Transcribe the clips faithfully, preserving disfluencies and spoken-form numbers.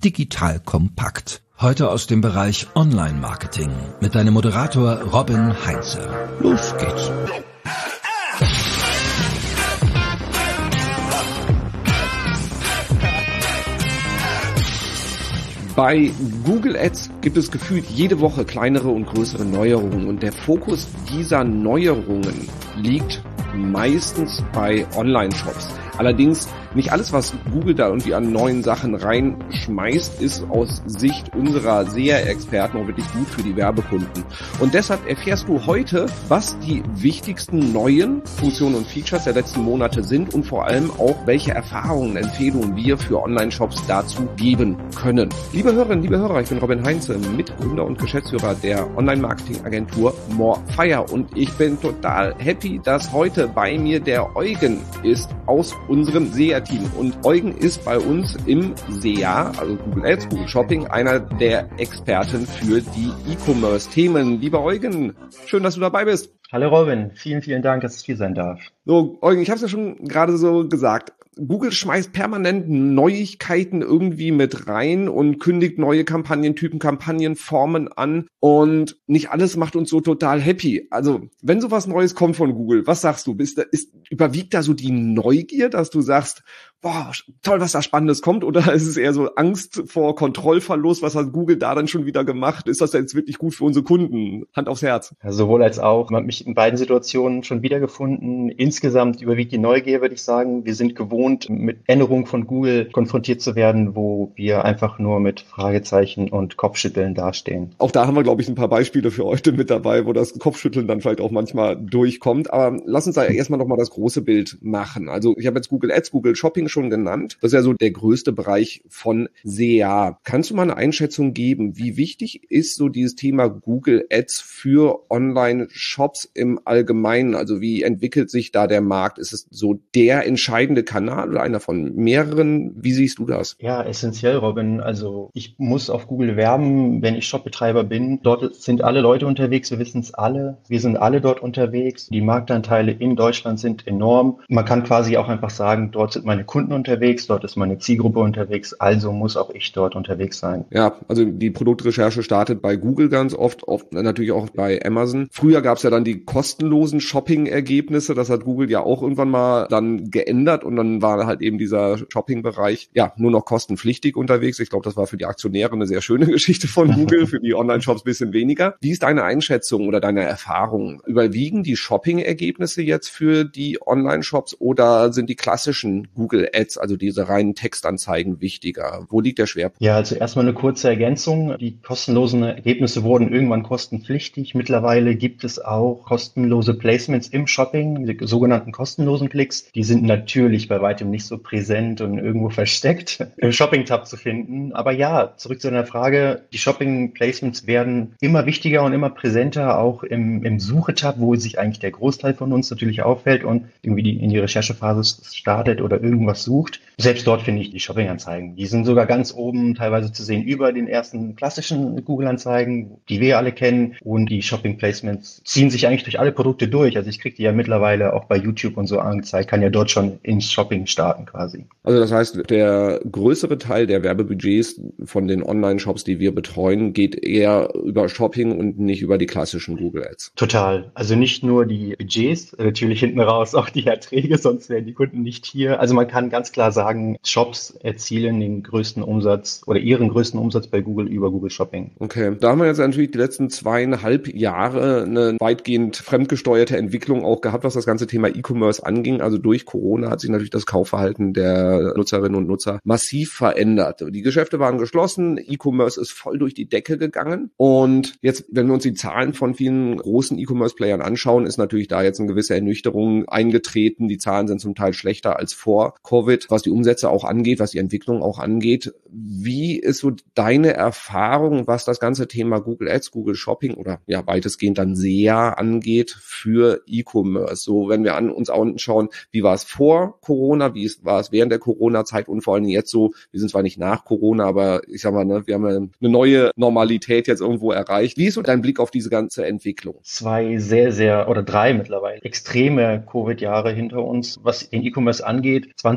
digital kompakt. Heute aus dem Bereich Online-Marketing mit deinem Moderator Robin Heinze. Los geht's. Bei Google Ads gibt es gefühlt jede Woche kleinere und größere Neuerungen und der Fokus dieser Neuerungen liegt meistens bei Online-Shops. Allerdings nicht alles, was Google da irgendwie an neuen Sachen reinschmeißt, ist aus Sicht unserer S E A-Experten auch wirklich gut für die Werbekunden. Und deshalb erfährst du heute, was die wichtigsten neuen Funktionen und Features der letzten Monate sind und vor allem auch, welche Erfahrungen, Empfehlungen wir für Online-Shops dazu geben können. Liebe Hörerinnen, liebe Hörer, ich bin Robin Heinze, Mitgründer und Geschäftsführer der Online-Marketing-Agentur Morefire und ich bin total happy, dass heute bei mir der Eugen ist aus unserem S E A-Team. Und Eugen ist bei uns im S E A, also Google Ads, Google Shopping, einer der Experten für die E-Commerce-Themen. Lieber Eugen, schön, dass du dabei bist. Hallo Robin, vielen, vielen Dank, dass ich hier sein darf. So, Eugen, ich habe es ja schon gerade so gesagt. Google schmeißt permanent Neuigkeiten irgendwie mit rein und kündigt neue Kampagnentypen, Kampagnenformen an und nicht alles macht uns so total happy. Also, wenn sowas Neues kommt von Google, was sagst du? Bist da, ist, überwiegt da so die Neugier, dass du sagst, boah, toll, was da Spannendes kommt, oder ist es eher so Angst vor Kontrollverlust? Was hat Google da dann schon wieder gemacht? Ist das jetzt wirklich gut für unsere Kunden? Hand aufs Herz. Ja, sowohl als auch. Man hat mich in beiden Situationen schon wiedergefunden. Insgesamt überwiegt die Neugier, würde ich sagen. Wir sind gewohnt, mit Änderungen von Google konfrontiert zu werden, wo wir einfach nur mit Fragezeichen und Kopfschütteln dastehen. Auch da haben wir, glaube ich, ein paar Beispiele für heute mit dabei, wo das Kopfschütteln dann vielleicht auch manchmal durchkommt. Aber lass uns da erstmal nochmal das große Bild machen. Also ich habe jetzt Google Ads, Google Shopping schon genannt. Das ist ja so der größte Bereich von S E A. Kannst du mal eine Einschätzung geben, wie wichtig ist so dieses Thema Google Ads für Online-Shops im Allgemeinen? Also wie entwickelt sich da der Markt? Ist es so der entscheidende Kanal oder einer von mehreren? Wie siehst du das? Ja, essentiell, Robin. Also ich muss auf Google werben, wenn ich Shopbetreiber bin. Dort sind alle Leute unterwegs, wir wissen es alle. Wir sind alle dort unterwegs. Die Marktanteile in Deutschland sind enorm. Man kann quasi auch einfach sagen, dort sind meine Kunden unterwegs, dort ist meine Zielgruppe unterwegs, also muss auch ich dort unterwegs sein. Ja, also die Produktrecherche startet bei Google ganz oft, oft natürlich auch bei Amazon. Früher gab es ja dann die kostenlosen Shopping-Ergebnisse, das hat Google ja auch irgendwann mal dann geändert und dann war halt eben dieser Shopping-Bereich ja nur noch kostenpflichtig unterwegs. Ich glaube, das war für die Aktionäre eine sehr schöne Geschichte von Google, für die Online-Shops ein bisschen weniger. Wie ist deine Einschätzung oder deine Erfahrung? Überwiegen die Shopping-Ergebnisse jetzt für die Online-Shops oder sind die klassischen Google Ads, also diese reinen Textanzeigen, wichtiger? Wo liegt der Schwerpunkt? Ja, also erstmal eine kurze Ergänzung. Die kostenlosen Ergebnisse wurden irgendwann kostenpflichtig. Mittlerweile gibt es auch kostenlose Placements im Shopping, die sogenannten kostenlosen Klicks. Die sind natürlich bei weitem nicht so präsent und irgendwo versteckt im Shopping-Tab zu finden. Aber ja, zurück zu deiner Frage. Die Shopping-Placements werden immer wichtiger und immer präsenter, auch im, im Suche-Tab, wo sich eigentlich der Großteil von uns natürlich auffällt und irgendwie die, in die Recherchephase startet oder irgendwas sucht. Selbst dort finde ich die Shopping-Anzeigen. Die sind sogar ganz oben teilweise zu sehen über den ersten klassischen Google-Anzeigen, die wir alle kennen. Und die Shopping-Placements ziehen sich eigentlich durch alle Produkte durch. Also ich kriege die ja mittlerweile auch bei YouTube und so angezeigt, kann ja dort schon ins Shopping starten quasi. Also das heißt, der größere Teil der Werbebudgets von den Online-Shops, die wir betreuen, geht eher über Shopping und nicht über die klassischen Google Ads. Total. Also nicht nur die Budgets, natürlich hinten raus auch die Erträge, sonst wären die Kunden nicht hier. Also man kann ganz klar sagen, Shops erzielen den größten Umsatz oder ihren größten Umsatz bei Google über Google Shopping. Okay, da haben wir jetzt natürlich die letzten zweieinhalb Jahre eine weitgehend fremdgesteuerte Entwicklung auch gehabt, was das ganze Thema E-Commerce anging. Also durch Corona hat sich natürlich das Kaufverhalten der Nutzerinnen und Nutzer massiv verändert. Die Geschäfte waren geschlossen, E-Commerce ist voll durch die Decke gegangen und jetzt, wenn wir uns die Zahlen von vielen großen E-Commerce-Playern anschauen, ist natürlich da jetzt eine gewisse Ernüchterung eingetreten. Die Zahlen sind zum Teil schlechter als vor Covid, was die Umsätze auch angeht, was die Entwicklung auch angeht. Wie ist so deine Erfahrung, was das ganze Thema Google Ads, Google Shopping oder ja weitestgehend dann S E A angeht für E-Commerce? So, wenn wir an uns anschauen, wie war es vor Corona, wie war es während der Corona-Zeit und vor allem jetzt so, wir sind zwar nicht nach Corona, aber ich sag mal, ne, wir haben eine neue Normalität jetzt irgendwo erreicht. Wie ist so dein Blick auf diese ganze Entwicklung? Zwei sehr, sehr, oder drei mittlerweile, extreme Covid-Jahre hinter uns, was den E-Commerce angeht. zwanzig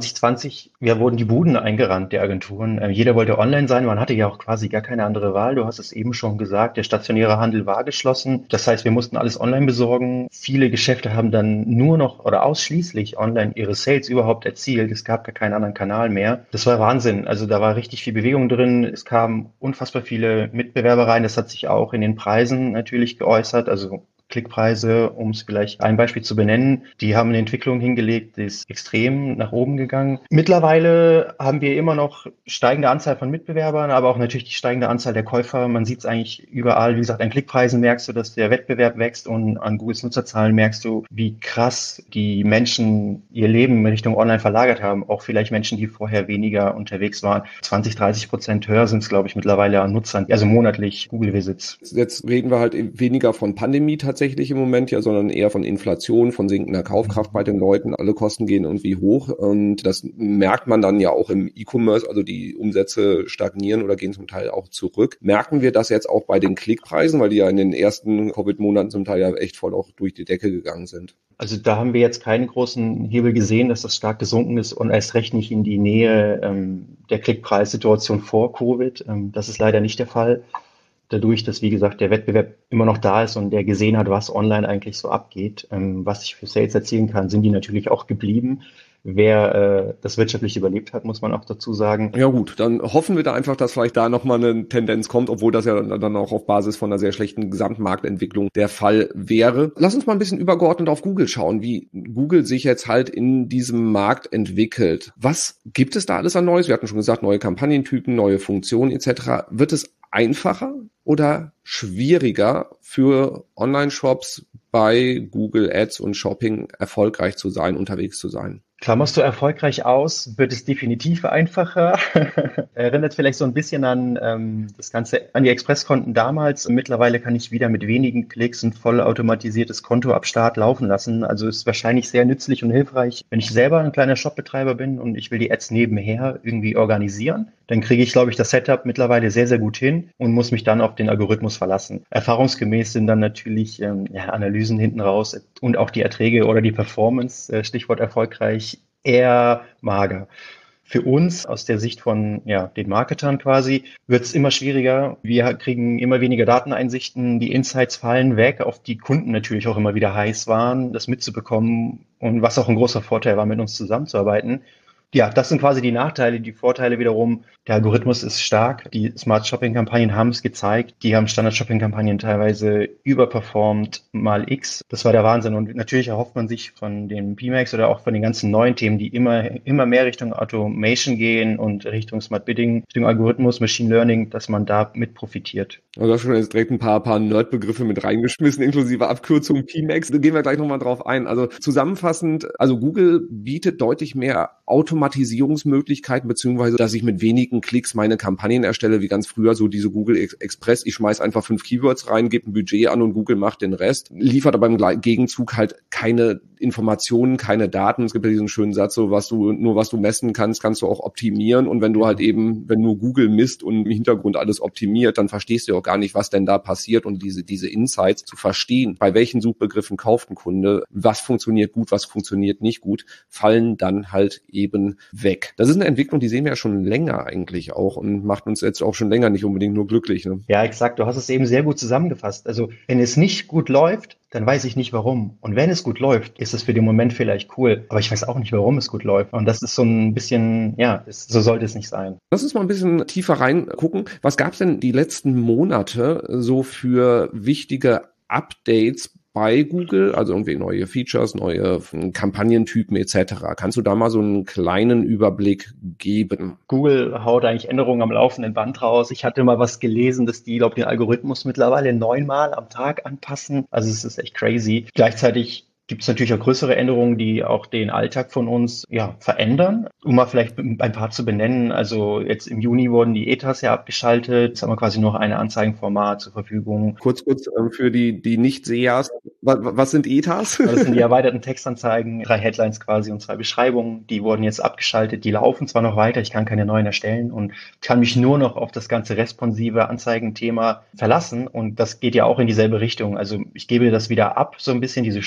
zwanzig zwanzig, ja, wurden die Buden eingerannt, der Agenturen. Äh, jeder wollte online sein, man hatte ja auch quasi gar keine andere Wahl. Du hast es eben schon gesagt, der stationäre Handel war geschlossen. Das heißt, wir mussten alles online besorgen. Viele Geschäfte haben dann nur noch oder ausschließlich online ihre Sales überhaupt erzielt. Es gab gar keinen anderen Kanal mehr. Das war Wahnsinn. Also da war richtig viel Bewegung drin. Es kamen unfassbar viele Mitbewerber rein. Das hat sich auch in den Preisen natürlich geäußert. Also Klickpreise, um es vielleicht ein Beispiel zu benennen, die haben eine Entwicklung hingelegt, die ist extrem nach oben gegangen. Mittlerweile haben wir immer noch steigende Anzahl von Mitbewerbern, aber auch natürlich die steigende Anzahl der Käufer. Man sieht es eigentlich überall. Wie gesagt, an Klickpreisen merkst du, dass der Wettbewerb wächst und an Googles Nutzerzahlen merkst du, wie krass die Menschen ihr Leben in Richtung Online verlagert haben. Auch vielleicht Menschen, die vorher weniger unterwegs waren. zwanzig, dreißig Prozent höher sind es, glaube ich, mittlerweile an Nutzern, also monatlich Google-Visits. Jetzt reden wir halt weniger von Pandemie tatsächlich. Tatsächlich im Moment ja, sondern eher von Inflation, von sinkender Kaufkraft bei den Leuten. Alle Kosten gehen irgendwie hoch und das merkt man dann ja auch im E-Commerce, also die Umsätze stagnieren oder gehen zum Teil auch zurück. Merken wir das jetzt auch bei den Klickpreisen, weil die ja in den ersten Covid-Monaten zum Teil ja echt voll auch durch die Decke gegangen sind? Also da haben wir jetzt keinen großen Hebel gesehen, dass das stark gesunken ist und erst recht nicht in die Nähe ähm, der Klickpreissituation vor Covid. Ähm, das ist leider nicht der Fall. Dadurch, dass, wie gesagt, der Wettbewerb immer noch da ist und der gesehen hat, was online eigentlich so abgeht, ähm, was ich für Sales erzielen kann, sind die natürlich auch geblieben. Wer äh, das wirtschaftlich überlebt hat, muss man auch dazu sagen. Ja gut, dann hoffen wir da einfach, dass vielleicht da nochmal eine Tendenz kommt, obwohl das ja dann auch auf Basis von einer sehr schlechten Gesamtmarktentwicklung der Fall wäre. Lass uns mal ein bisschen übergeordnet auf Google schauen, wie Google sich jetzt halt in diesem Markt entwickelt. Was gibt es da alles an Neues? Wir hatten schon gesagt, neue Kampagnentypen, neue Funktionen et cetera. Wird es einfacher oder schwieriger für Online-Shops bei Google Ads und Shopping erfolgreich zu sein, unterwegs zu sein? Klammerst du erfolgreich aus, wird es definitiv einfacher. Erinnert vielleicht so ein bisschen an ähm, das Ganze, an die Expresskonten damals. Mittlerweile kann ich wieder mit wenigen Klicks ein vollautomatisiertes Konto ab Start laufen lassen. Also ist wahrscheinlich sehr nützlich und hilfreich, wenn ich selber ein kleiner Shopbetreiber bin und ich will die Ads nebenher irgendwie organisieren. Dann kriege ich, glaube ich, das Setup mittlerweile sehr, sehr gut hin und muss mich dann auf den Algorithmus verlassen. Erfahrungsgemäß sind dann natürlich ähm, ja, Analysen hinten raus und auch die Erträge oder die Performance, äh, Stichwort erfolgreich, eher mager. Für uns aus der Sicht von ja, den Marketern quasi wird es immer schwieriger. Wir kriegen immer weniger Dateneinsichten, die Insights fallen weg, auf die Kunden natürlich auch immer wieder heiß waren, das mitzubekommen und was auch ein großer Vorteil war, mit uns zusammenzuarbeiten. Ja, das sind quasi die Nachteile. Die Vorteile wiederum, der Algorithmus ist stark. Die Smart Shopping Kampagnen haben es gezeigt. Die haben Standard Shopping Kampagnen teilweise überperformt mal X. Das war der Wahnsinn. Und natürlich erhofft man sich von den P MAX oder auch von den ganzen neuen Themen, die immer, immer mehr Richtung Automation gehen und Richtung Smart Bidding, Richtung Algorithmus, Machine Learning, dass man da mit profitiert. Also du hast schon jetzt direkt ein paar, paar Nerd-Begriffe mit reingeschmissen, inklusive Abkürzung P MAX. Da gehen wir gleich nochmal drauf ein. Also zusammenfassend, also Google bietet deutlich mehr Automatisierungsmöglichkeiten, beziehungsweise, dass ich mit wenigen Klicks meine Kampagnen erstelle, wie ganz früher so diese Google Express. Ich schmeiß einfach fünf Keywords rein, gebe ein Budget an und Google macht den Rest. Liefert aber im Gegenzug halt keine Informationen, keine Daten. Es gibt ja diesen schönen Satz, so was du, nur was du messen kannst, kannst du auch optimieren. Und wenn du halt eben, wenn nur Google misst und im Hintergrund alles optimiert, dann verstehst du ja auch gar nicht, was denn da passiert und diese, diese Insights zu verstehen. Bei welchen Suchbegriffen kauft ein Kunde, was funktioniert gut, was funktioniert nicht gut, fallen dann halt eben weg. Das ist eine Entwicklung, die sehen wir ja schon länger eigentlich auch und macht uns jetzt auch schon länger nicht unbedingt nur glücklich. Ne? Ja, exakt. Du hast es eben sehr gut zusammengefasst. Also wenn es nicht gut läuft, dann weiß ich nicht warum. Und wenn es gut läuft, ist es für den Moment vielleicht cool. Aber ich weiß auch nicht, warum es gut läuft. Und das ist so ein bisschen, ja, es, so sollte es nicht sein. Lass uns mal ein bisschen tiefer reingucken. Was gab es denn die letzten Monate so für wichtige Updates bei Google, also irgendwie neue Features, neue Kampagnentypen et cetera. Kannst du da mal so einen kleinen Überblick geben? Google haut eigentlich Änderungen am laufenden Band raus. Ich hatte mal was gelesen, dass die, glaube ich, den Algorithmus mittlerweile neunmal am Tag anpassen. Also es ist echt crazy. Gleichzeitig gibt es natürlich auch größere Änderungen, die auch den Alltag von uns ja verändern. Um mal vielleicht ein paar zu benennen, also jetzt im Juni wurden die E T As ja abgeschaltet. Jetzt haben wir quasi noch ein Anzeigenformat zur Verfügung. Kurz, kurz ähm, für die, die Nicht-Sehers. Was, was sind E T As? Das sind die erweiterten Textanzeigen, drei Headlines quasi und zwei Beschreibungen. Die wurden jetzt abgeschaltet. Die laufen zwar noch weiter, ich kann keine neuen erstellen und kann mich nur noch auf das ganze responsive Anzeigenthema verlassen. Und das geht ja auch in dieselbe Richtung. Also ich gebe das wieder ab, so ein bisschen diese Steuerung,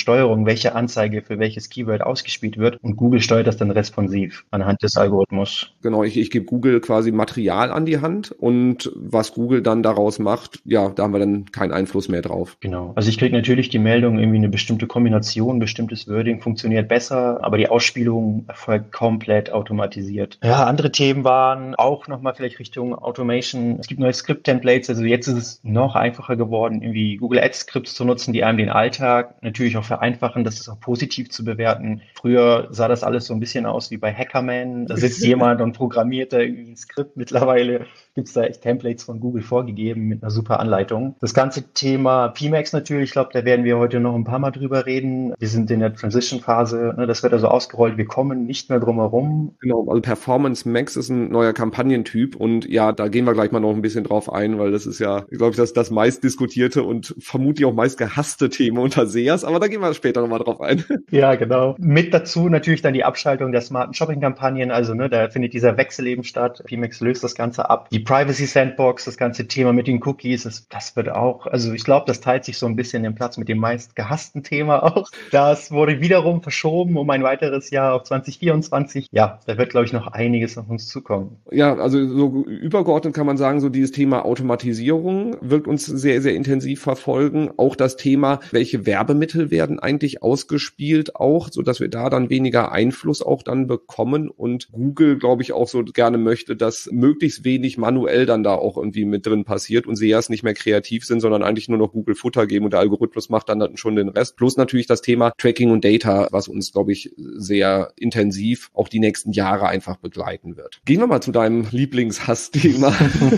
welche Anzeige für welches Keyword ausgespielt wird und Google steuert das dann responsiv anhand des Algorithmus. Genau, ich, ich gebe Google quasi Material an die Hand und was Google dann daraus macht, ja, da haben wir dann keinen Einfluss mehr drauf. Genau. Also ich kriege natürlich die Meldung, irgendwie eine bestimmte Kombination, bestimmtes Wording funktioniert besser, aber die Ausspielung erfolgt komplett automatisiert. Ja, andere Themen waren auch nochmal vielleicht Richtung Automation. Es gibt neue Script-Templates, also jetzt ist es noch einfacher geworden, irgendwie Google Ads-Skripts zu nutzen, die einem den Alltag natürlich auch vereinfachen, das ist auch positiv zu bewerten. Früher sah das alles so ein bisschen aus wie bei Hackerman. Da sitzt jemand und programmiert da irgendwie ein Skript. Mittlerweile gibt es da echt Templates von Google vorgegeben mit einer super Anleitung. Das ganze Thema P MAX natürlich, ich glaube, da werden wir heute noch ein paar Mal drüber reden. Wir sind in der Transition-Phase, ne, das wird also ausgerollt, wir kommen nicht mehr drum herum. Genau, also Performance Max ist ein neuer Kampagnentyp und ja, da gehen wir gleich mal noch ein bisschen drauf ein, weil das ist ja, glaube ich, das, das meist diskutierte und vermutlich auch meist gehasste Thema unter S E As, aber da gehen wir später nochmal drauf ein. Ja, genau. Mit dazu natürlich dann die Abschaltung der smarten Shopping-Kampagnen, also ne, da findet dieser Wechsel eben statt. P MAX löst das Ganze ab. Die Privacy Sandbox, das ganze Thema mit den Cookies, das, das wird auch, also ich glaube, das teilt sich so ein bisschen den Platz mit dem meist gehassten Thema auch. Das wurde wiederum verschoben um ein weiteres Jahr auf zwanzig vierundzwanzig. Ja, da wird, glaube ich, noch einiges auf uns zukommen. Ja, also so übergeordnet kann man sagen, so dieses Thema Automatisierung wird uns sehr, sehr intensiv verfolgen. Auch das Thema, welche Werbemittel werden eigentlich ausgespielt auch, so dass wir da dann weniger Einfluss auch dann bekommen und Google, glaube ich, auch so gerne möchte, dass möglichst wenig manuell dann da auch irgendwie mit drin passiert und S E As nicht mehr kreativ sind, sondern eigentlich nur noch Google Futter geben und der Algorithmus macht dann schon den Rest. Plus natürlich das Thema Tracking und Data, was uns, glaube ich, sehr intensiv auch die nächsten Jahre einfach begleiten wird. Gehen wir mal zu deinem Lieblingshassthema.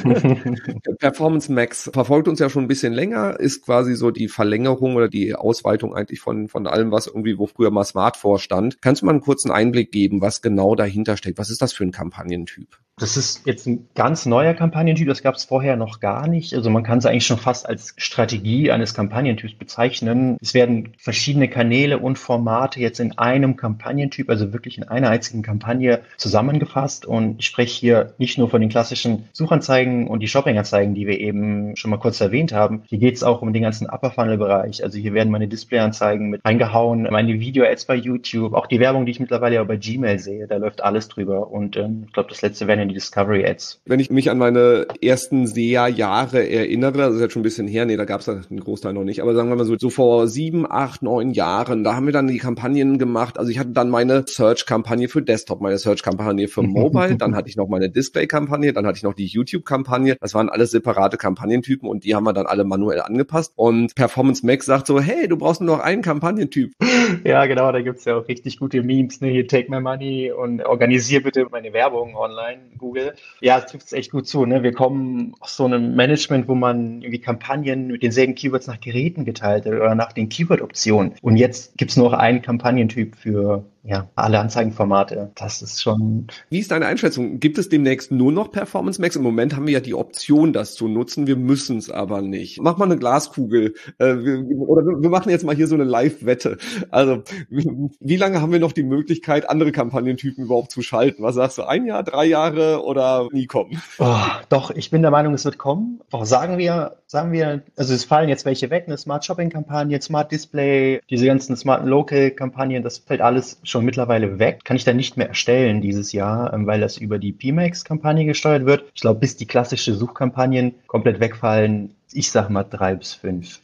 Performance Max verfolgt uns ja schon ein bisschen länger, ist quasi so die Verlängerung oder die Ausweitung eigentlich von, von allem, was irgendwie, wo früher mal Smart vorstand. Kannst du mal einen kurzen Einblick geben, was genau dahinter steckt? Was ist das für ein Kampagnentyp? Das ist jetzt ein ganz neuer Kampagnentyp, das gab es vorher noch gar nicht. Also man kann es eigentlich schon fast als Strategie eines Kampagnentyps bezeichnen. Es werden verschiedene Kanäle und Formate jetzt in einem Kampagnentyp, also wirklich in einer einzigen Kampagne zusammengefasst. Und ich spreche hier nicht nur von den klassischen Suchanzeigen und die Shoppinganzeigen, die wir eben schon mal kurz erwähnt haben. Hier geht es auch um den ganzen Upper-Funnel-Bereich. Also hier werden meine Displayanzeigen mit reingehauen, meine Video-Ads bei YouTube, auch die Werbung, die ich mittlerweile auch bei Gmail sehe, da läuft alles drüber. Und ähm, ich glaube, das letzte werden ja die Discovery Ads. Wenn ich mich an meine ersten S E A-Jahre erinnere, das ist jetzt schon ein bisschen her, nee, da gab es einen Großteil noch nicht, aber sagen wir mal so, so vor sieben, acht, neun Jahren, da haben wir dann die Kampagnen gemacht, also ich hatte dann meine Search-Kampagne für Desktop, meine Search-Kampagne für Mobile, dann hatte ich noch meine Display-Kampagne, dann hatte ich noch die YouTube-Kampagne, das waren alles separate Kampagnentypen und die haben wir dann alle manuell angepasst und Performance Max sagt so, hey, du brauchst nur noch einen Kampagnentyp. Ja, genau, da gibt's ja auch richtig gute Memes, ne, hier take my money und organisier bitte meine Werbung online, Google. Ja, es trifft echt gut zu, ne? Wir kommen aus so einem Management, wo man irgendwie Kampagnen mit denselben Keywords nach Geräten geteilt hat oder nach den Keyword-Optionen. Und jetzt gibt's nur noch einen Kampagnentyp für ja, alle Anzeigenformate. Das ist schon... Wie ist deine Einschätzung? Gibt es demnächst nur noch Performance Max? Im Moment haben wir ja die Option, das zu nutzen. Wir müssen es aber nicht. Mach mal eine Glaskugel. Äh, wir, oder wir machen jetzt mal hier so eine Live-Wette. Also, wie, wie lange haben wir noch die Möglichkeit, andere Kampagnentypen überhaupt zu schalten? Was sagst du? Ein Jahr, drei Jahre oder nie kommen? Oh, doch, ich bin der Meinung, es wird kommen. Oh, sagen wir, sagen wir, also es fallen jetzt welche weg, eine Smart Shopping-Kampagne, Smart Display, diese ganzen Smart Local-Kampagnen, das fällt alles schon mittlerweile weg. Kann ich dann nicht mehr erstellen dieses Jahr, weil das über die P MAX-Kampagne gesteuert wird. Ich glaube, bis die klassische Suchkampagnen komplett wegfallen, ich sag mal drei bis fünf.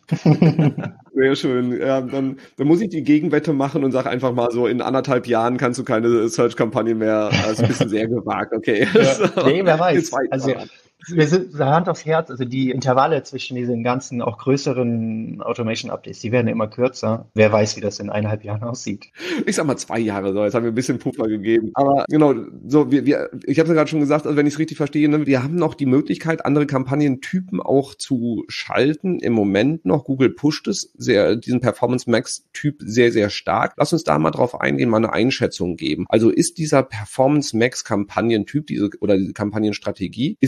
Sehr schön. Ja, dann, dann muss ich die Gegenwette machen und sage einfach mal so, in anderthalb Jahren kannst du keine Search-Kampagne mehr, das ist ein bisschen sehr gewagt, okay. Ja, nee, wer weiß. Also, wir sind Hand aufs Herz, also die Intervalle zwischen diesen ganzen, auch größeren Automation-Updates, die werden immer kürzer. Wer weiß, wie das in eineinhalb Jahren aussieht. Ich sag mal zwei Jahre, so, jetzt haben wir ein bisschen Puffer gegeben. Aber genau, so, wir, wir, ich habe es ja gerade schon gesagt, also wenn ich es richtig verstehe, ne, wir haben noch die Möglichkeit, andere Kampagnentypen auch zu schalten. Im Moment noch, Google pusht es, sehr, diesen Performance Max-Typ sehr, sehr stark. Lass uns da mal drauf eingehen, mal eine Einschätzung geben. Also ist dieser Performance Max-Kampagnentyp, diese, oder diese Kampagnenstrategie, ist sie grundsätzlich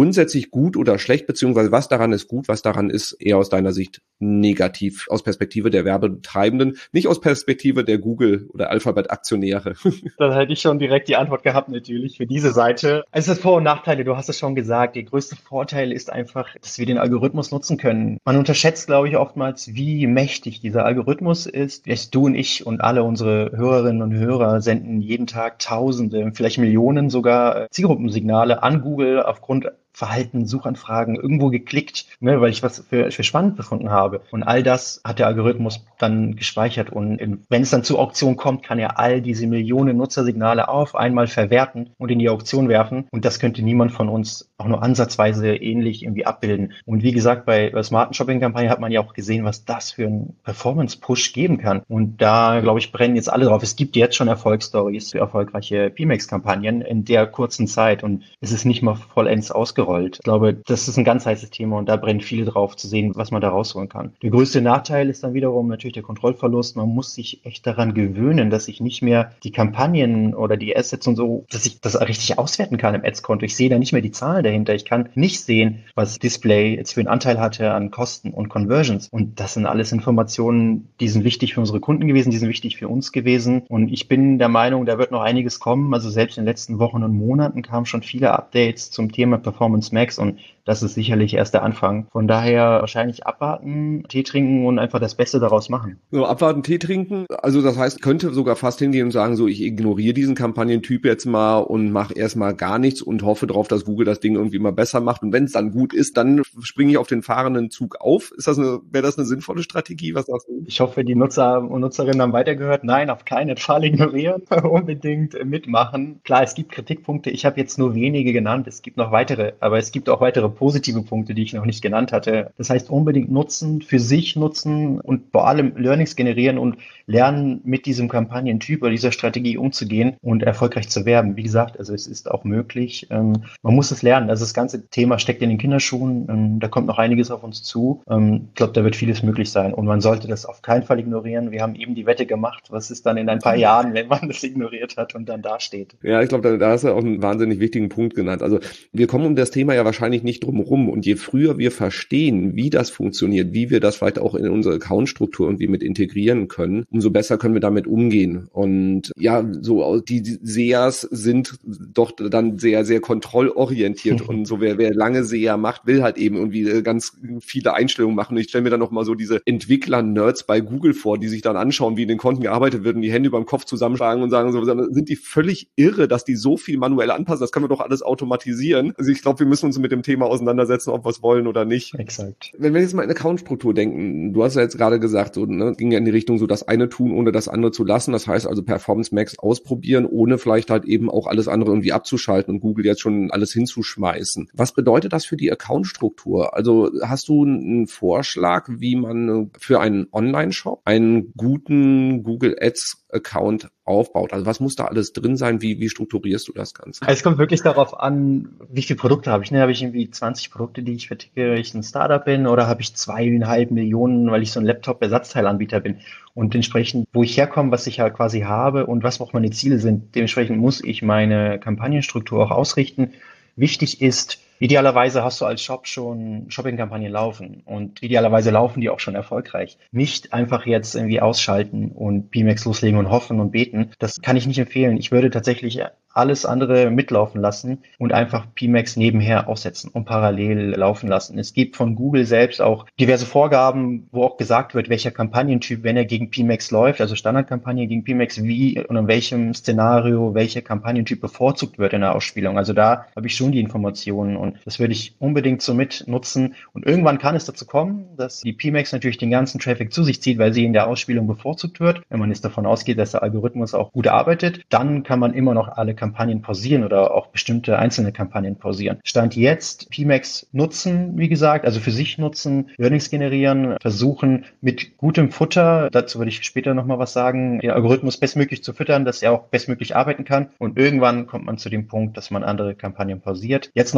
grundsätzlich gut oder schlecht, beziehungsweise was daran ist gut, was daran ist eher aus deiner Sicht negativ, aus Perspektive der Werbetreibenden, nicht aus Perspektive der Google- oder Alphabet-Aktionäre? Da hätte ich schon direkt die Antwort gehabt, natürlich, für diese Seite. Es ist Vor- und Nachteile, du hast es schon gesagt. Der größte Vorteil ist einfach, dass wir den Algorithmus nutzen können. Man unterschätzt, glaube ich, oftmals, wie mächtig dieser Algorithmus ist. Jetzt du und ich und alle unsere Hörerinnen und Hörer senden jeden Tag Tausende, vielleicht Millionen sogar Zielgruppensignale an Google aufgrund Verhalten, Suchanfragen, irgendwo geklickt, ne, weil ich was für, für spannend befunden habe. Und all das hat der Algorithmus dann gespeichert. Und in, wenn es dann zur Auktion kommt, kann er all diese Millionen Nutzersignale auf einmal verwerten und in die Auktion werfen. Und das könnte niemand von uns auch nur ansatzweise ähnlich irgendwie abbilden. Und wie gesagt, bei der smarten Shopping-Kampagne hat man ja auch gesehen, was das für einen Performance-Push geben kann. Und da, glaube ich, brennen jetzt alle drauf. Es gibt jetzt schon Erfolgsstories für erfolgreiche P M A X-Kampagnen in der kurzen Zeit. Und es ist nicht mal vollends ausgerollt. Ich glaube, das ist ein ganz heißes Thema und da brennen viele drauf zu sehen, was man da rausholen kann. Der größte Nachteil ist dann wiederum natürlich der Kontrollverlust. Man muss sich echt daran gewöhnen, dass ich nicht mehr die Kampagnen oder die Assets und so, dass ich das richtig auswerten kann im Ads-Konto. Ich sehe da nicht mehr die Zahlen dahinter. Ich kann nicht sehen, was Display jetzt für einen Anteil hatte an Kosten und Conversions. Und das sind alles Informationen, die sind wichtig für unsere Kunden gewesen, die sind wichtig für uns gewesen. Und ich bin der Meinung, da wird noch einiges kommen. Also selbst in den letzten Wochen und Monaten kamen schon viele Updates zum Thema Performance Max und das ist sicherlich erst der Anfang. Von daher wahrscheinlich abwarten, Tee trinken und einfach das Beste daraus machen. So, abwarten, Tee trinken. Also das heißt, könnte sogar fast hingehen und sagen, so, ich ignoriere diesen Kampagnentyp jetzt mal und mache erstmal gar nichts und hoffe darauf, dass Google das Ding irgendwie mal besser macht. Und wenn es dann gut ist, dann springe ich auf den fahrenden Zug auf. Ist das eine, wäre das eine sinnvolle Strategie? Was sagst du? Ich hoffe, die Nutzer und Nutzerinnen haben weitergehört. Nein, auf keinen Fall ignorieren, unbedingt mitmachen. Klar, es gibt Kritikpunkte. Ich habe jetzt nur wenige genannt. Es gibt noch weitere, aber es gibt auch weitere positive Punkte, die ich noch nicht genannt hatte. Das heißt, unbedingt nutzen, für sich nutzen und vor allem Learnings generieren und lernen, mit diesem Kampagnentyp oder dieser Strategie umzugehen und erfolgreich zu werben. Wie gesagt, also es ist auch möglich. Ähm, man muss es lernen. Also das ganze Thema steckt in den Kinderschuhen. Ähm, da kommt noch einiges auf uns zu. Ähm, ich glaube, da wird vieles möglich sein und man sollte das auf keinen Fall ignorieren. Wir haben eben die Wette gemacht. Was ist dann in ein paar Jahren, wenn man das ignoriert hat und dann dasteht? Ja, ich glaube, da, da hast du auch einen wahnsinnig wichtigen Punkt genannt. Also wir kommen um das Thema ja wahrscheinlich nicht drum rum. Und je früher wir verstehen, wie das funktioniert, wie wir das vielleicht auch in unsere Accountstruktur irgendwie mit integrieren können, umso besser können wir damit umgehen. Und ja, so die S E As sind doch dann sehr, sehr kontrollorientiert. Und so wer, wer lange S E A macht, will halt eben irgendwie ganz viele Einstellungen machen. Und ich stelle mir dann noch mal so diese Entwickler-Nerds bei Google vor, die sich dann anschauen, wie in den Konten gearbeitet wird und die Hände über dem Kopf zusammenschlagen und sagen, so, sind die völlig irre, dass die so viel manuell anpassen. Das können wir doch alles automatisieren. Also ich glaube, wir müssen uns mit dem Thema auseinandersetzen, ob wir es wollen oder nicht. Exakt. Wenn wir jetzt mal in Account-Struktur denken, du hast ja jetzt gerade gesagt, so, ne, ging ja in die Richtung, so das eine tun, ohne das andere zu lassen. Das heißt also Performance Max ausprobieren, ohne vielleicht halt eben auch alles andere irgendwie abzuschalten und Google jetzt schon alles hinzuschmeißen. Was bedeutet das für die Account-Struktur? Also hast du einen Vorschlag, wie man für einen Online-Shop einen guten Google Ads Account aufbaut? Also was muss da alles drin sein? Wie, wie strukturierst du das Ganze? Es kommt wirklich darauf an, wie viele Produkte habe ich. Ne? Habe ich irgendwie zwanzig Produkte, die ich verticke, weil ich ein Startup bin, oder habe ich zweieinhalb Millionen, weil ich so ein Laptop-Ersatzteilanbieter bin? Und entsprechend, wo ich herkomme, was ich ja quasi habe und was auch meine Ziele sind, dementsprechend muss ich meine Kampagnenstruktur auch ausrichten. Wichtig ist, idealerweise hast du als Shop schon Shopping-Kampagnen laufen und idealerweise laufen die auch schon erfolgreich. Nicht einfach jetzt irgendwie ausschalten und P M A X loslegen und hoffen und beten. Das kann ich nicht empfehlen. Ich würde tatsächlich alles andere mitlaufen lassen und einfach P M A X nebenher aufsetzen und parallel laufen lassen. Es gibt von Google selbst auch diverse Vorgaben, wo auch gesagt wird, welcher Kampagnentyp, wenn er gegen P M A X läuft, also Standardkampagne gegen P M A X, wie und in welchem Szenario welcher Kampagnentyp bevorzugt wird in der Ausspielung. Also da habe ich schon die Informationen und das würde ich unbedingt so mit nutzen. Und irgendwann kann es dazu kommen, dass die P M A X natürlich den ganzen Traffic zu sich zieht, weil sie in der Ausspielung bevorzugt wird. Wenn man jetzt davon ausgeht, dass der Algorithmus auch gut arbeitet, dann kann man immer noch alle Kampagnen pausieren oder auch bestimmte einzelne Kampagnen pausieren. Stand jetzt P M A X nutzen, wie gesagt, also für sich nutzen, Learnings generieren, versuchen mit gutem Futter, dazu würde ich später nochmal was sagen, den Algorithmus bestmöglich zu füttern, dass er auch bestmöglich arbeiten kann. Und irgendwann kommt man zu dem Punkt, dass man andere Kampagnen pausiert. Jetzt nochmal ganz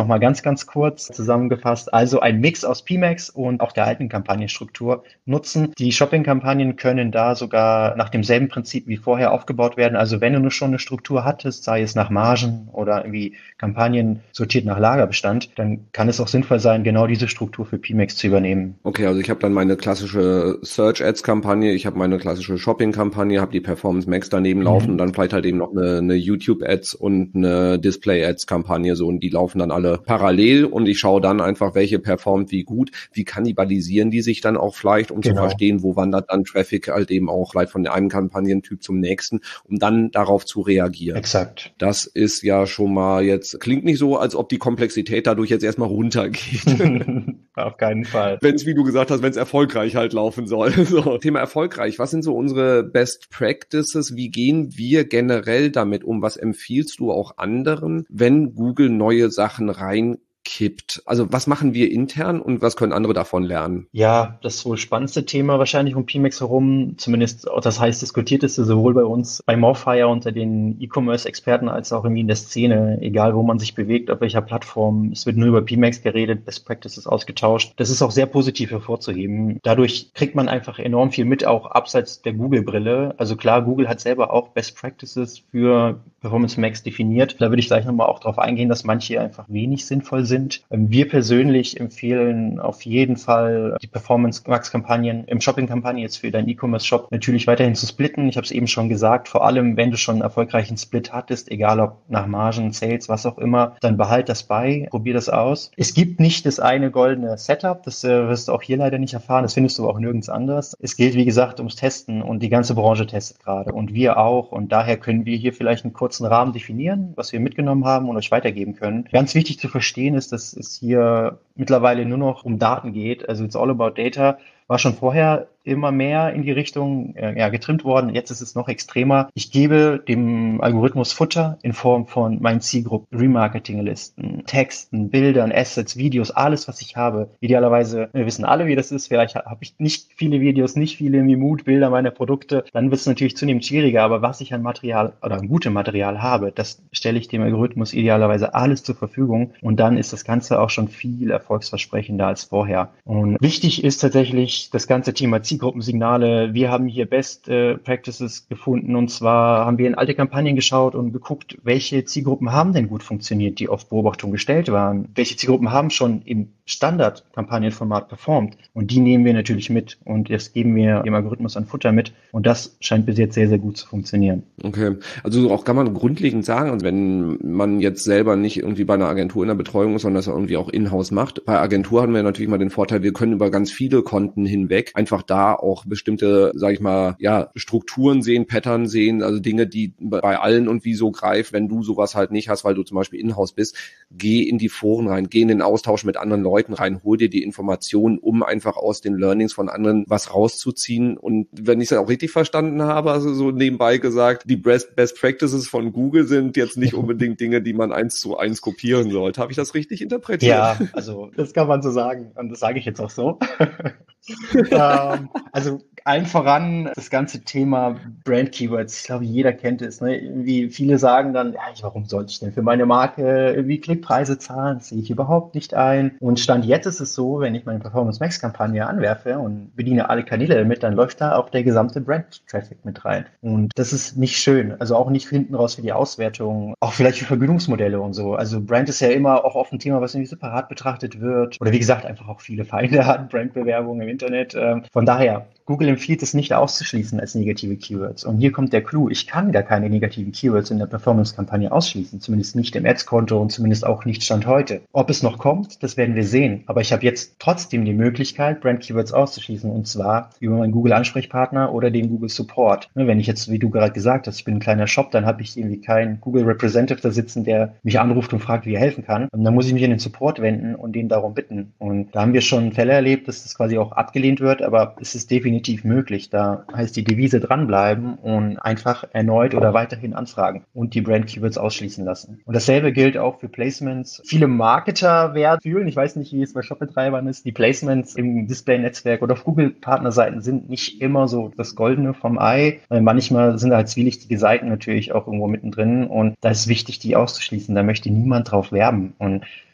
ganz kurz zusammengefasst. Also ein Mix aus P MAX und auch der alten Kampagnenstruktur nutzen. Die Shopping-Kampagnen können da sogar nach demselben Prinzip wie vorher aufgebaut werden. Also wenn du nur schon eine Struktur hattest, sei es nach Margen oder irgendwie Kampagnen sortiert nach Lagerbestand, dann kann es auch sinnvoll sein, genau diese Struktur für P MAX zu übernehmen. Okay, also ich habe dann meine klassische Search-Ads-Kampagne, ich habe meine klassische Shopping-Kampagne, habe die Performance Max daneben mhm. laufen und dann vielleicht halt eben noch eine, eine YouTube-Ads und eine Display-Ads-Kampagne so und die laufen dann alle parallel und ich schaue dann einfach, welche performt wie gut, wie kannibalisieren die sich dann auch vielleicht, um genau. zu verstehen, wo wandert dann Traffic halt eben auch vielleicht von einem Kampagnentyp zum nächsten, um dann darauf zu reagieren. Exakt. Das ist ja schon mal jetzt, klingt nicht so, als ob die Komplexität dadurch jetzt erstmal runtergeht. Auf keinen Fall. Wenn es, wie du gesagt hast, wenn es erfolgreich halt laufen soll. So. Thema erfolgreich. Was sind so unsere Best Practices? Wie gehen wir generell damit um? Was empfiehlst du auch anderen, wenn Google neue Sachen rein kippt? Also was machen wir intern und was können andere davon lernen? Ja, das wohl spannendste Thema wahrscheinlich um P MAX herum, zumindest das heiß diskutierteste, sowohl bei uns bei Morfire unter den E-Commerce-Experten als auch irgendwie in der Szene, egal wo man sich bewegt, auf welcher Plattform. Es wird nur über P MAX geredet, Best Practices ausgetauscht. Das ist auch sehr positiv hervorzuheben. Dadurch kriegt man einfach enorm viel mit, auch abseits der Google-Brille. Also klar, Google hat selber auch Best Practices für Performance Max definiert. Da würde ich gleich nochmal auch drauf eingehen, dass manche einfach wenig sinnvoll sind. Wir persönlich empfehlen auf jeden Fall die Performance Max Kampagnen im Shopping-Kampagne jetzt für deinen E-Commerce-Shop natürlich weiterhin zu splitten. Ich habe es eben schon gesagt, vor allem wenn du schon einen erfolgreichen Split hattest, egal ob nach Margen, Sales, was auch immer, dann behalt das bei, probier das aus. Es gibt nicht das eine goldene Setup, das äh, wirst du auch hier leider nicht erfahren, das findest du auch nirgends anders. Es gilt, wie gesagt, ums Testen und die ganze Branche testet gerade und wir auch und daher können wir hier vielleicht einen kurzen Rahmen definieren, was wir mitgenommen haben und euch weitergeben können. Ganz wichtig zu verstehen ist, dass es hier mittlerweile nur noch um Daten geht. Also it's all about data. War schon vorher immer mehr in die Richtung äh, ja, getrimmt worden. Jetzt ist es noch extremer. Ich gebe dem Algorithmus Futter in Form von meinen Zielgruppen, Remarketing-Listen, Texten, Bildern, Assets, Videos, alles, was ich habe. Idealerweise, wir wissen alle, wie das ist. Vielleicht habe ich nicht viele Videos, nicht viele Mood-Bilder meiner Produkte. Dann wird es natürlich zunehmend schwieriger. Aber was ich an Material oder an gutem Material habe, das stelle ich dem Algorithmus idealerweise alles zur Verfügung. Und dann ist das Ganze auch schon viel erfolgsversprechender als vorher. Und wichtig ist tatsächlich das ganze Thema Zielgruppensignale. Wir haben hier Best äh, Practices gefunden und zwar haben wir in alte Kampagnen geschaut und geguckt, welche Zielgruppen haben denn gut funktioniert, die auf Beobachtung gestellt waren. Welche Zielgruppen haben schon im Standard-Kampagnenformat performt und die nehmen wir natürlich mit und das geben wir dem Algorithmus an Futter mit und das scheint bis jetzt sehr, sehr gut zu funktionieren. Okay, also auch kann man grundlegend sagen, also wenn man jetzt selber nicht irgendwie bei einer Agentur in der Betreuung ist, sondern das irgendwie auch in-house macht. Bei Agentur haben wir natürlich mal den Vorteil, wir können über ganz viele Konten hinweg einfach da auch bestimmte, sage ich mal, ja, Strukturen sehen, Pattern sehen, also Dinge, die bei allen irgendwie so greifen. Wenn du sowas halt nicht hast, weil du zum Beispiel in-house bist, geh in die Foren rein, geh in den Austausch mit anderen Leuten rein, hol dir die Informationen, um einfach aus den Learnings von anderen was rauszuziehen. Und wenn ich es auch richtig verstanden habe, also so nebenbei gesagt, die Best, Best Practices von Google sind jetzt nicht unbedingt Dinge, die man eins zu eins kopieren sollte. Habe ich das richtig interpretiert? Ja, also das kann man so sagen und das sage ich jetzt auch so. ähm, also allen voran das ganze Thema Brand Keywords. Ich glaube, jeder kennt es. Ne? Irgendwie viele sagen dann, ja, warum sollte ich denn für meine Marke irgendwie Klickpreise zahlen? Das sehe ich überhaupt nicht ein. Und Stand jetzt ist es so, wenn ich meine Performance Max Kampagne anwerfe und bediene alle Kanäle damit, dann läuft da auch der gesamte Brand Traffic mit rein. Und das ist nicht schön. Also auch nicht hinten raus für die Auswertung, auch vielleicht für Vergütungsmodelle und so. Also Brand ist ja immer auch oft ein Thema, was irgendwie separat betrachtet wird. Oder wie gesagt, einfach auch viele Feinde hat, Brandbewerbung im Internet. Von daher, Google empfiehlt es nicht auszuschließen als negative Keywords. Und hier kommt der Clou. Ich kann gar keine negativen Keywords in der Performance-Kampagne ausschließen. Zumindest nicht im Ads-Konto und zumindest auch nicht Stand heute. Ob es noch kommt, das werden wir sehen. Aber ich habe jetzt trotzdem die Möglichkeit, Brand-Keywords auszuschließen. Und zwar über meinen Google-Ansprechpartner oder den Google-Support. Wenn ich jetzt, wie du gerade gesagt hast, ich bin ein kleiner Shop, dann habe ich irgendwie keinen Google-Representative da sitzen, der mich anruft und fragt, wie er helfen kann. Und dann muss ich mich an den Support wenden und den darum bitten. Und da haben wir schon Fälle erlebt, dass das quasi auch abgelehnt wird. Aber es ist definitiv möglich. Da heißt die Devise dranbleiben und einfach erneut oder weiterhin anfragen und die Brand-Keywords ausschließen lassen. Und dasselbe gilt auch für Placements. Viele Marketer werden fühlen, ich weiß nicht, wie es bei Shopbetreibern ist, die Placements im Display-Netzwerk oder auf Google-Partnerseiten sind nicht immer so das Goldene vom Ei. Manchmal sind halt zwielichtige Seiten natürlich auch irgendwo mittendrin und da ist wichtig, die auszuschließen. Da möchte niemand drauf werben und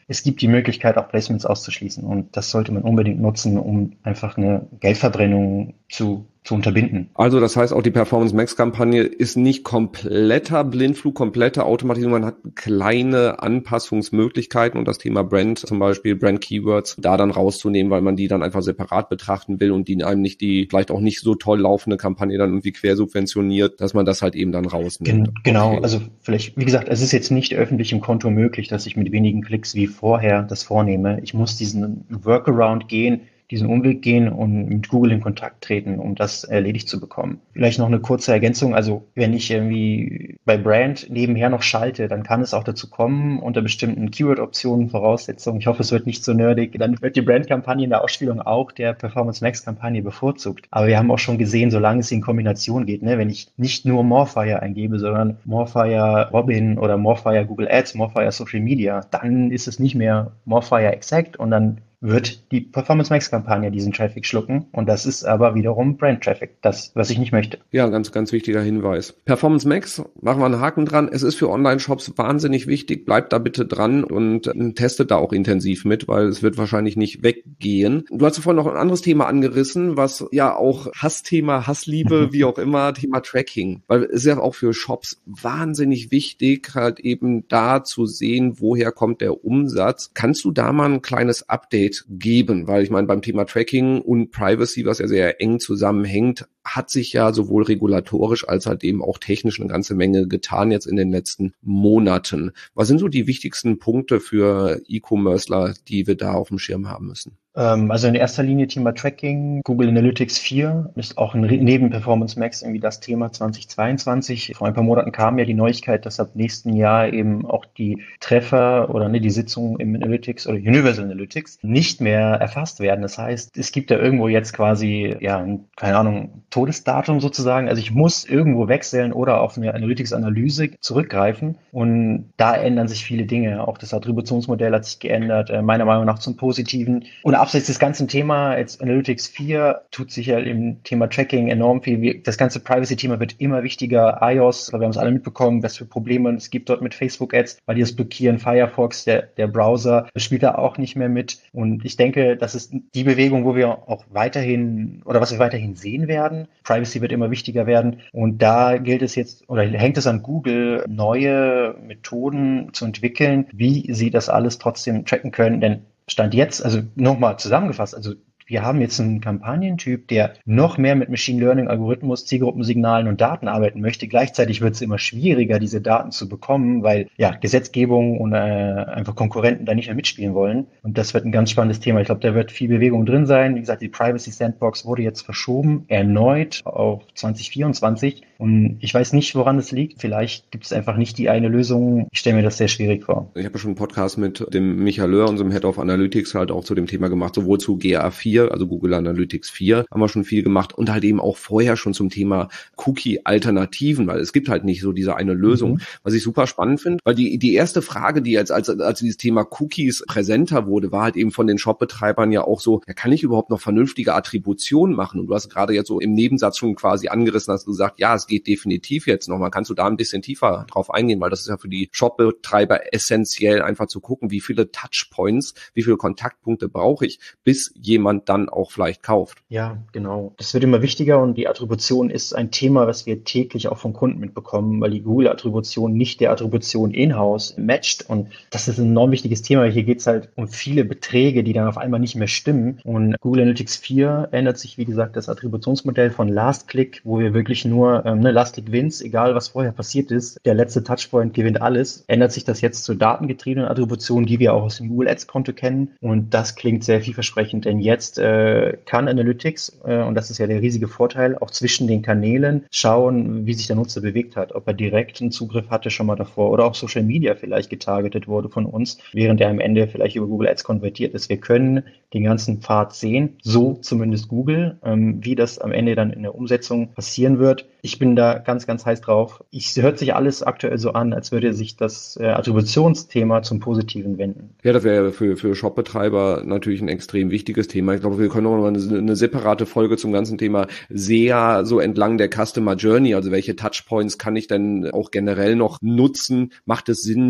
es gibt die Möglichkeit, auch Placements auszuschließen. Und das sollte man unbedingt nutzen, um einfach eine Geldverbrennung zu zu unterbinden. Also das heißt auch, die Performance Max Kampagne ist nicht kompletter Blindflug, komplette Automatisierung, man hat kleine Anpassungsmöglichkeiten und das Thema Brand, zum Beispiel Brand Keywords, da dann rauszunehmen, weil man die dann einfach separat betrachten will und die einem nicht die, vielleicht auch nicht so toll laufende Kampagne dann irgendwie quersubventioniert, dass man das halt eben dann rausnimmt. Gen- Genau, okay. Also vielleicht, wie gesagt, es ist jetzt nicht öffentlich im Konto möglich, dass ich mit wenigen Klicks wie vorher das vornehme. Ich muss diesen Workaround gehen, diesen Umweg gehen und mit Google in Kontakt treten, um das erledigt zu bekommen. Vielleicht noch eine kurze Ergänzung. Also wenn ich irgendwie bei Brand nebenher noch schalte, dann kann es auch dazu kommen, unter bestimmten Keyword-Optionen, Voraussetzungen, ich hoffe, es wird nicht so nerdig, dann wird die Brand-Kampagne in der Ausspielung auch der Performance Max-Kampagne bevorzugt. Aber wir haben auch schon gesehen, solange es in Kombination geht, ne, wenn ich nicht nur Morefire eingebe, sondern Morefire Robin oder Morefire Google Ads, Morefire Social Media, dann ist es nicht mehr Morefire Exact und dann wird die Performance Max Kampagne diesen Traffic schlucken und das ist aber wiederum Brand Traffic, das, was ich nicht möchte. Ja, ganz, ganz wichtiger Hinweis. Performance Max, machen wir einen Haken dran. Es ist für Online-Shops wahnsinnig wichtig. Bleibt da bitte dran und äh, testet da auch intensiv mit, weil es wird wahrscheinlich nicht weggehen. Du hast vorhin noch ein anderes Thema angerissen, was ja auch Hassthema, Hassliebe, wie auch immer, Thema Tracking. Weil es ist ja auch für Shops wahnsinnig wichtig, halt eben da zu sehen, woher kommt der Umsatz. Kannst du da mal ein kleines Update geben, weil ich meine, beim Thema Tracking und Privacy, was ja sehr eng zusammenhängt, hat sich ja sowohl regulatorisch als halt eben auch technisch eine ganze Menge getan jetzt in den letzten Monaten. Was sind so die wichtigsten Punkte für E-Commercer, die wir da auf dem Schirm haben müssen? Also in erster Linie Thema Tracking. Google Analytics vier ist auch neben Performance Max irgendwie das Thema zweitausendzweiundzwanzig. Vor ein paar Monaten kam ja die Neuigkeit, dass ab nächsten Jahr eben auch die Treffer oder ne, die Sitzungen im Analytics oder Universal Analytics nicht mehr erfasst werden. Das heißt, es gibt da irgendwo jetzt quasi, ja, keine Ahnung, Todesdatum sozusagen. Also ich muss irgendwo wechseln oder auf eine Analytics-Analyse zurückgreifen und da ändern sich viele Dinge. Auch das Attributionsmodell hat sich geändert, meiner Meinung nach zum Positiven. Und abseits des ganzen Thema, jetzt Analytics vier, tut sich ja im Thema Tracking enorm viel. Das ganze Privacy-Thema wird immer wichtiger. iOS, wir haben es alle mitbekommen, was für Probleme es gibt dort mit Facebook-Ads, weil die das blockieren. Firefox, der, der Browser, spielt da auch nicht mehr mit. Und ich denke, das ist die Bewegung, wo wir auch weiterhin, oder was wir weiterhin sehen werden. Privacy wird immer wichtiger werden. Und da gilt es jetzt, oder hängt es an Google, neue Methoden zu entwickeln, wie sie das alles trotzdem tracken können. Denn Stand jetzt, also nochmal zusammengefasst, also wir haben jetzt einen Kampagnentyp, der noch mehr mit Machine Learning, Algorithmus, Zielgruppensignalen und Daten arbeiten möchte. Gleichzeitig wird es immer schwieriger, diese Daten zu bekommen, weil ja Gesetzgebung und äh, einfach Konkurrenten da nicht mehr mitspielen wollen. Und das wird ein ganz spannendes Thema. Ich glaube, da wird viel Bewegung drin sein. Wie gesagt, die Privacy Sandbox wurde jetzt verschoben, erneut auf zwanzig vierundzwanzig. Und ich weiß nicht, woran es liegt. Vielleicht gibt es einfach nicht die eine Lösung. Ich stelle mir das sehr schwierig vor. Ich habe ja schon einen Podcast mit dem Michael Löhr, unserem Head of Analytics, halt auch zu dem Thema gemacht, sowohl zu G A vier, also Google Analytics vier, haben wir schon viel gemacht und halt eben auch vorher schon zum Thema Cookie-Alternativen, weil es gibt halt nicht so diese eine Lösung, mhm. was ich super spannend finde, weil die die erste Frage, die jetzt als als dieses Thema Cookies präsenter wurde, war halt eben von den Shop-Betreibern ja auch so, ja, kann ich überhaupt noch vernünftige Attribution machen? Und du hast gerade jetzt so im Nebensatz schon quasi angerissen, hast du gesagt, ja, es geht definitiv jetzt nochmal. Kannst du da ein bisschen tiefer drauf eingehen, weil das ist ja für die Shop-Betreiber essentiell, einfach zu gucken, wie viele Touchpoints, wie viele Kontaktpunkte brauche ich, bis jemand dann auch vielleicht kauft. Ja, genau. Das wird immer wichtiger und die Attribution ist ein Thema, was wir täglich auch von Kunden mitbekommen, weil die Google-Attribution nicht der Attribution in-house matcht und das ist ein enorm wichtiges Thema. Hier geht es halt um viele Beträge, die dann auf einmal nicht mehr stimmen und Google Analytics vier ändert sich, wie gesagt, das Attributionsmodell von Last Click, wo wir wirklich nur ähm, ne, Last Click wins, egal was vorher passiert ist, der letzte Touchpoint gewinnt alles, ändert sich das jetzt zur datengetriebenen Attribution, die wir auch aus dem Google Ads Konto kennen und das klingt sehr vielversprechend, denn jetzt äh, kann Analytics, äh, und das ist ja der riesige Vorteil, auch zwischen den Kanälen schauen, wie sich der Nutzer bewegt hat, ob er direkt einen Zugriff hatte schon mal davor oder auch Social Media vielleicht getargetet wurde von uns, während er am Ende vielleicht über Google Ads konvertiert ist. Wir können den ganzen Pfad sehen, so zumindest Google, ähm, wie das am Ende dann in der Umsetzung passieren wird. Ich bin da ganz, ganz heiß drauf. Es hört sich alles aktuell so an, als würde sich das äh, Attributionsthema zum Positiven wenden. Ja, das wäre für, für Shopbetreiber natürlich ein extrem wichtiges Thema. Ich glaube, wir können auch noch eine, eine separate Folge zum ganzen Thema S E A so entlang der Customer Journey, also welche Touchpoints kann ich denn auch generell noch nutzen? Macht es Sinn,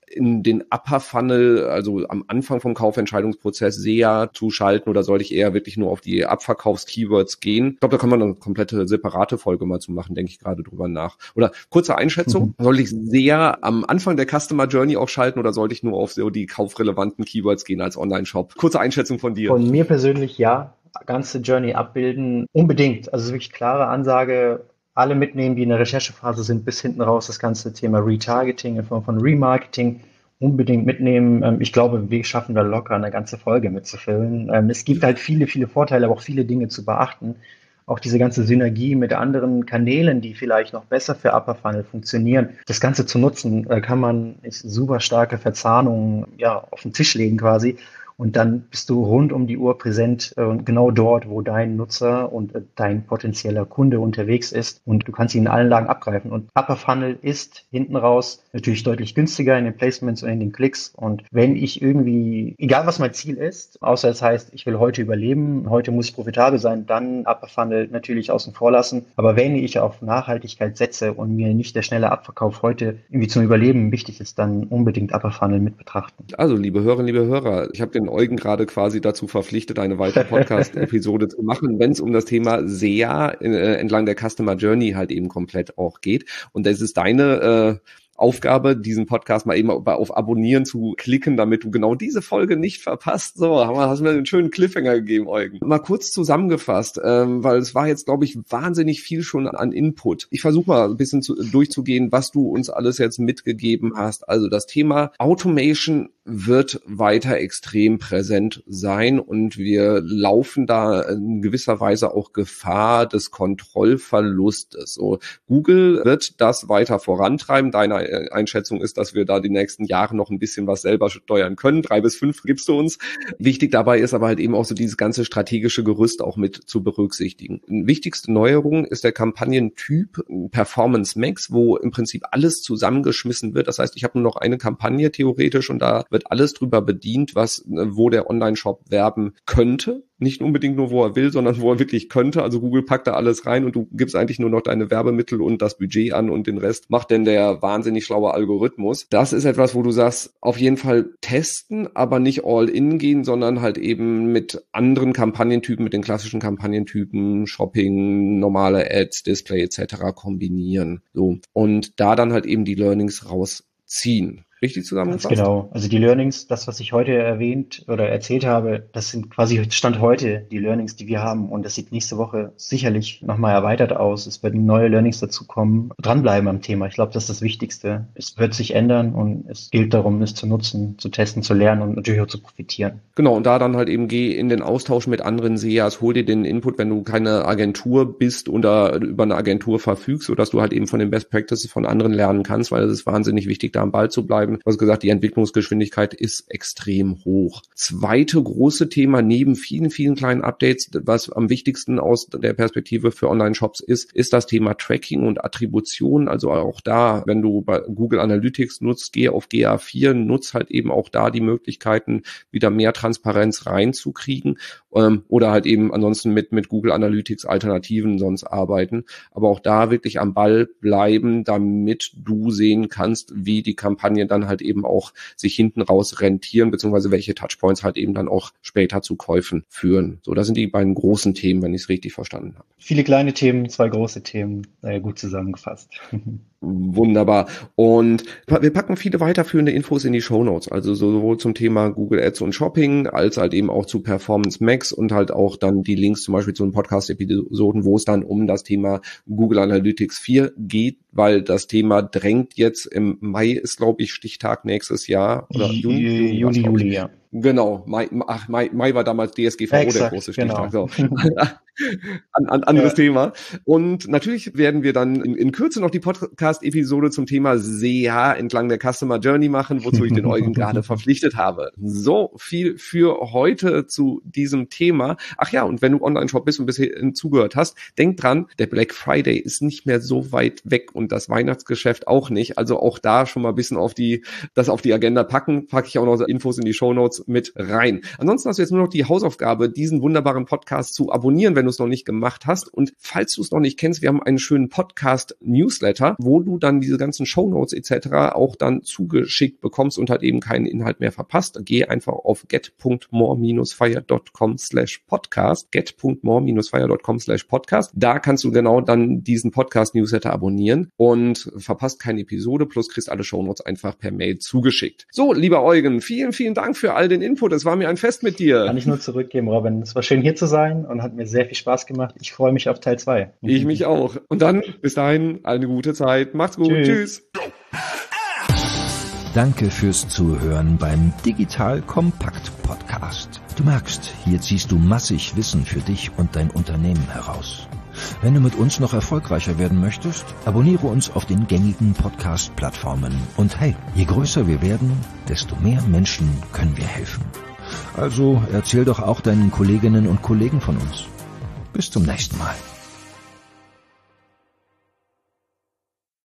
in den Upper Funnel, also am Anfang vom Kaufentscheidungsprozess S E A zu schalten oder sollte ich eher wirklich nur auf die Abverkaufs-Keywords gehen? Ich glaube, da kann man eine komplette separate Folge mal zu machen, denke ich gerade drüber nach. Oder kurze Einschätzung, mhm. sollte ich sehr am Anfang der Customer Journey auch schalten oder sollte ich nur auf so die kaufrelevanten Keywords gehen als Online-Shop? Kurze Einschätzung von dir. Von mir persönlich ja, ganze Journey abbilden, unbedingt. Also wirklich klare Ansage, alle mitnehmen, die in der Recherchephase sind, bis hinten raus das ganze Thema Retargeting in Form von Remarketing unbedingt mitnehmen. Ich glaube, wir schaffen da locker eine ganze Folge mitzufüllen. Es gibt halt viele, viele Vorteile, aber auch viele Dinge zu beachten. Auch diese ganze Synergie mit anderen Kanälen, die vielleicht noch besser für Upper Funnel funktionieren. Das Ganze zu nutzen, kann man super starke Verzahnungen ja, auf den Tisch legen quasi. Und dann bist du rund um die Uhr präsent und genau dort, wo dein Nutzer und dein potenzieller Kunde unterwegs ist. Und du kannst ihn in allen Lagen abgreifen. Und Upper Funnel ist hinten raus natürlich deutlich günstiger in den Placements und in den Klicks. Und wenn ich irgendwie, egal was mein Ziel ist, außer es heißt, ich will heute überleben, heute muss ich profitabel sein, dann Upper Funnel natürlich außen vor lassen. Aber wenn ich auf Nachhaltigkeit setze und mir nicht der schnelle Abverkauf heute irgendwie zum Überleben wichtig ist, dann unbedingt Upper Funnel mit betrachten. Also, liebe Hörerinnen, liebe Hörer, ich habe den Eugen gerade quasi dazu verpflichtet, eine weitere Podcast-Episode zu machen, wenn es um das Thema S E A äh, entlang der Customer Journey halt eben komplett auch geht. Und das ist deine äh, Aufgabe, diesen Podcast mal eben auf Abonnieren zu klicken, damit du genau diese Folge nicht verpasst. So, hast du mir einen schönen Cliffhanger gegeben, Eugen. Mal kurz zusammengefasst, ähm, weil es war jetzt, glaube ich, wahnsinnig viel schon an Input. Ich versuche mal ein bisschen zu, durchzugehen, was du uns alles jetzt mitgegeben hast. Also das Thema Automation wird weiter extrem präsent sein und wir laufen da in gewisser Weise auch Gefahr des Kontrollverlustes. So, Google wird das weiter vorantreiben. Deine Einschätzung ist, dass wir da die nächsten Jahre noch ein bisschen was selber steuern können. Drei bis fünf gibst du uns. Wichtig dabei ist aber halt eben auch so dieses ganze strategische Gerüst auch mit zu berücksichtigen. Die wichtigste Neuerung ist der Kampagnentyp Performance Max, wo im Prinzip alles zusammengeschmissen wird. Das heißt, ich habe nur noch eine Kampagne theoretisch und da wird alles drüber bedient, was, wo der Online-Shop werben könnte. Nicht unbedingt nur, wo er will, sondern wo er wirklich könnte. Also Google packt da alles rein und du gibst eigentlich nur noch deine Werbemittel und das Budget an und den Rest macht denn der wahnsinnig schlaue Algorithmus. Das ist etwas, wo du sagst, auf jeden Fall testen, aber nicht all in gehen, sondern halt eben mit anderen Kampagnentypen, mit den klassischen Kampagnentypen, Shopping, normale Ads, Display et cetera kombinieren. So. Und da dann halt eben die Learnings rausziehen. Richtig zusammengefasst? Genau. Also die Learnings, das, was ich heute erwähnt oder erzählt habe, das sind quasi Stand heute die Learnings, die wir haben. Und das sieht nächste Woche sicherlich nochmal erweitert aus. Es werden neue Learnings dazukommen. Dranbleiben am Thema. Ich glaube, das ist das Wichtigste. Es wird sich ändern und es gilt darum, es zu nutzen, zu testen, zu lernen und natürlich auch zu profitieren. Genau. Und da dann halt eben geh in den Austausch mit anderen S E As, hol dir den Input, wenn du keine Agentur bist oder über eine Agentur verfügst, sodass du halt eben von den Best Practices von anderen lernen kannst, weil es ist wahnsinnig wichtig, da am Ball zu bleiben. Du hast gesagt, die Entwicklungsgeschwindigkeit ist extrem hoch. Zweite große Thema neben vielen, vielen kleinen Updates, was am wichtigsten aus der Perspektive für Online-Shops ist, ist das Thema Tracking und Attribution. Also auch da, wenn du bei Google Analytics nutzt, geh auf G A vier, nutz halt eben auch da die Möglichkeiten, wieder mehr Transparenz reinzukriegen ähm, oder halt eben ansonsten mit, mit Google Analytics Alternativen sonst arbeiten. Aber auch da wirklich am Ball bleiben, damit du sehen kannst, wie die Kampagne dann halt eben auch sich hinten raus rentieren, beziehungsweise welche Touchpoints halt eben dann auch später zu Käufen führen. So, das sind die beiden großen Themen, wenn ich es richtig verstanden habe. Viele kleine Themen, zwei große Themen, äh, gut zusammengefasst. Wunderbar. Und wir packen viele weiterführende Infos in die Shownotes, also sowohl zum Thema Google Ads und Shopping, als halt eben auch zu Performance Max und halt auch dann die Links zum Beispiel zu den Podcast-Episoden, wo es dann um das Thema Google Analytics vier geht, weil das Thema drängt jetzt im Mai, ist glaube ich Stichtag nächstes Jahr. Oder Juni, Juni, Juni Juli, ja. Genau, Mai, ach, Mai, Mai war damals D S G V O, Exakt, der große Stichtag. Genau. So. An, an, anderes ja. Thema. Und natürlich werden wir dann in, in Kürze noch die Podcast-Episode zum Thema S E A entlang der Customer Journey machen, wozu ich den Eugen gerade verpflichtet habe. So viel für heute zu diesem Thema. Ach ja, und wenn du Online-Shop bist und bisher zugehört hast, denk dran, der Black Friday ist nicht mehr so weit weg und das Weihnachtsgeschäft auch nicht. Also auch da schon mal ein bisschen auf die, das auf die Agenda packen, packe ich auch noch Infos in die Shownotes mit rein. Ansonsten hast du jetzt nur noch die Hausaufgabe, diesen wunderbaren Podcast zu abonnieren, wenn du es noch nicht gemacht hast. Und falls du es noch nicht kennst, wir haben einen schönen Podcast-Newsletter, wo du dann diese ganzen Shownotes et cetera auch dann zugeschickt bekommst und halt eben keinen Inhalt mehr verpasst. Geh einfach auf get punkt more dash fire dot com slash podcast, get punkt more dash fire dot com slash podcast. Da kannst du genau dann diesen Podcast-Newsletter abonnieren und verpasst keine Episode, plus kriegst alle Shownotes einfach per Mail zugeschickt. So, lieber Eugen, vielen, vielen Dank für all den Input. Es war mir ein Fest mit dir. Kann ich nur zurückgeben, Robin. Es war schön, hier zu sein und hat mir sehr viel Spaß gemacht. Ich freue mich auf Teil zwei. Ich mich auch. Und dann, bis dahin, eine gute Zeit. Macht's gut. Tschüss. Tschüss. Danke fürs Zuhören beim Digital Kompakt Podcast. Du merkst, hier ziehst du massig Wissen für dich und dein Unternehmen heraus. Wenn du mit uns noch erfolgreicher werden möchtest, abonniere uns auf den gängigen Podcast-Plattformen. Und hey, je größer wir werden, desto mehr Menschen können wir helfen. Also erzähl doch auch deinen Kolleginnen und Kollegen von uns. Bis zum nächsten Mal.